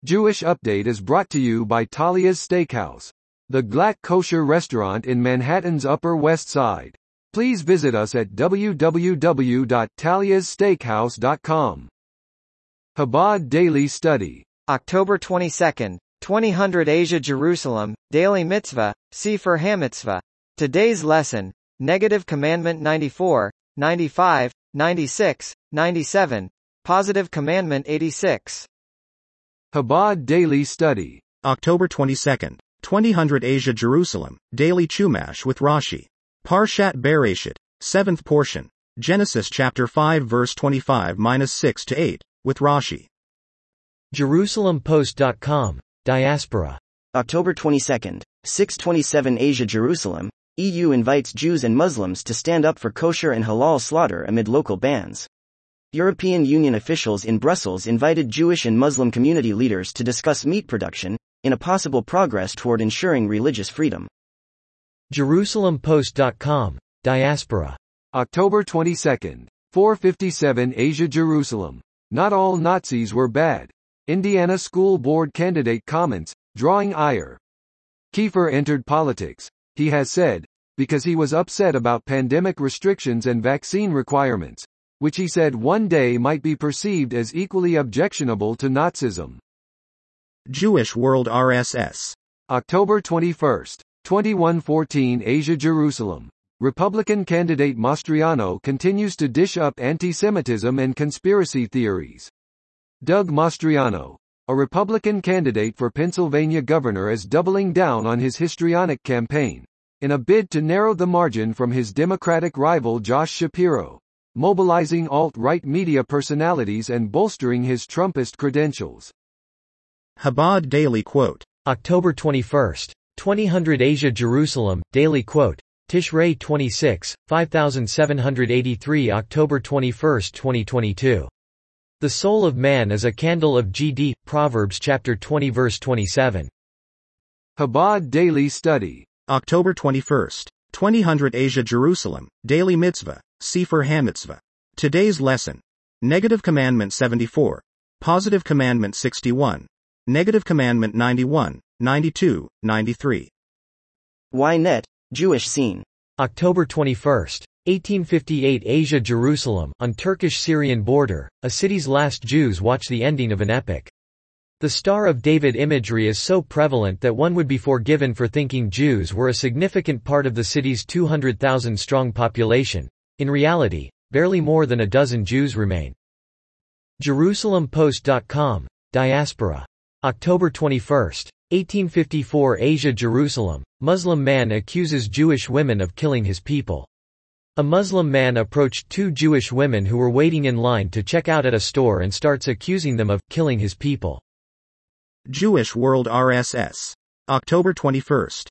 Jewish Update is brought to you by Talia's Steakhouse, the Glatt kosher restaurant in Manhattan's Upper West Side. Please visit us at www.taliassteakhouse.com. Chabad Daily Study. October 22, 2000 Asia Jerusalem, Daily Mitzvah, Sefer HaMitzvah. Today's lesson, Negative Commandment 94, 95, 96, 97, Positive Commandment 86. Chabad Daily Study. October 22, 2000 Asia Jerusalem, Daily Chumash with Rashi. Parshat Bereshit, 7th portion, Genesis chapter 5 verse 25-6-8, with Rashi. JerusalemPost.com, Diaspora. October 22, 627 Asia Jerusalem, EU invites Jews and Muslims to stand up for kosher and halal slaughter amid local bans. European Union officials in Brussels invited Jewish and Muslim community leaders to discuss meat production, in a possible progress toward ensuring religious freedom. JerusalemPost.com, Diaspora. October 22, 457 Asia Jerusalem. Not all Nazis were bad. Indiana School Board candidate comments, drawing ire. Kiefer entered politics, he has said, because he was upset about pandemic restrictions and vaccine requirements, which he said one day might be perceived as equally objectionable to Nazism. Jewish World RSS. October 21, 2114 Asia Jerusalem. Republican candidate Mastriano continues to dish up anti-Semitism and conspiracy theories. Doug Mastriano, a Republican candidate for Pennsylvania governor, is doubling down on his histrionic campaign, in a bid to narrow the margin from his Democratic rival Josh Shapiro, mobilizing alt-right media personalities and bolstering his Trumpist credentials. Chabad Daily Quote. October 21, 2000 Asia Jerusalem, Daily Quote. Tishrei 26, 5783 October 21, 2022. The soul of man is a candle of GD, Proverbs chapter 20 verse 27. Chabad Daily Study. October 21, 2000 Asia Jerusalem, Daily Mitzvah, Sefer HaMitzvah. Today's lesson. Negative Commandment 74. Positive Commandment 61. Negative Commandment 91, 92, 93. Ynet, Jewish Scene. October 21, 1858 Asia Jerusalem, on Turkish-Syrian border, a city's last Jews watch the ending of an epic. The Star of David imagery is so prevalent that one would be forgiven for thinking Jews were a significant part of the city's 200,000-strong population. In reality, barely more than a dozen Jews remain. JerusalemPost.com, Diaspora. October 21, 1854 Asia Jerusalem, Muslim man accuses Jewish women of killing his people. A Muslim man approached two Jewish women who were waiting in line to check out at a store and starts accusing them of killing his people. Jewish World RSS. October 21,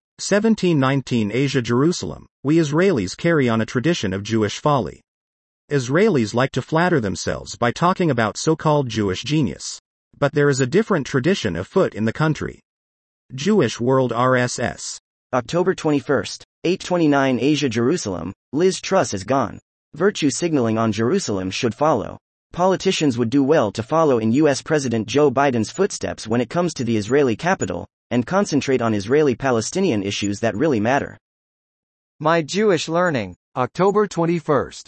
1719 Asia Jerusalem, we Israelis carry on a tradition of Jewish folly. Israelis like to flatter themselves by talking about so-called Jewish genius. But there is a different tradition afoot in the country. Jewish World RSS. October 21, 829 Asia Jerusalem, Liz Truss is gone. Virtue signaling on Jerusalem should follow. Politicians would do well to follow in U.S. President Joe Biden's footsteps when it comes to the Israeli capital, and concentrate on Israeli-Palestinian issues that really matter. My Jewish Learning. October 21,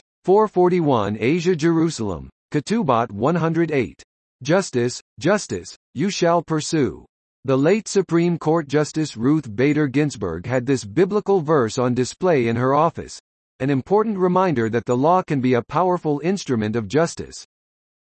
441 Asia Jerusalem, Ketubot 108. Justice, justice, you shall pursue. The late Supreme Court Justice Ruth Bader Ginsburg had this biblical verse on display in her office, an important reminder that the law can be a powerful instrument of justice.